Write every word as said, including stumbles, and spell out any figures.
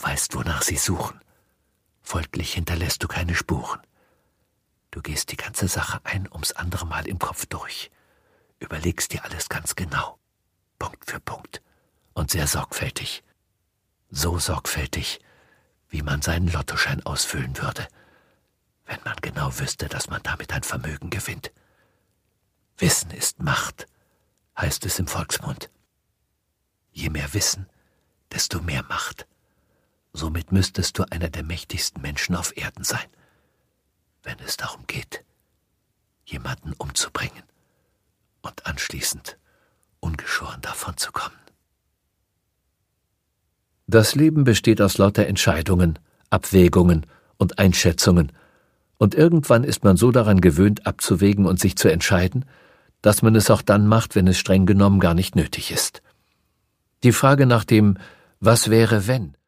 Du weißt, wonach sie suchen. Folglich hinterlässt du keine Spuren. Du gehst die ganze Sache ein ums andere Mal im Kopf durch, überlegst dir alles ganz genau, Punkt für Punkt und sehr sorgfältig. So sorgfältig, wie man seinen Lottoschein ausfüllen würde, wenn man genau wüsste, dass man damit ein Vermögen gewinnt. Wissen ist Macht, heißt es im Volksmund. Je mehr Wissen, desto mehr Macht. Somit müsstest du einer der mächtigsten Menschen auf Erden sein, wenn es darum geht, jemanden umzubringen und anschließend ungeschoren davon zu kommen. Das Leben besteht aus lauter Entscheidungen, Abwägungen und Einschätzungen, und irgendwann ist man so daran gewöhnt, abzuwägen und sich zu entscheiden, dass man es auch dann macht, wenn es streng genommen gar nicht nötig ist. Die Frage nach dem »Was wäre, wenn?«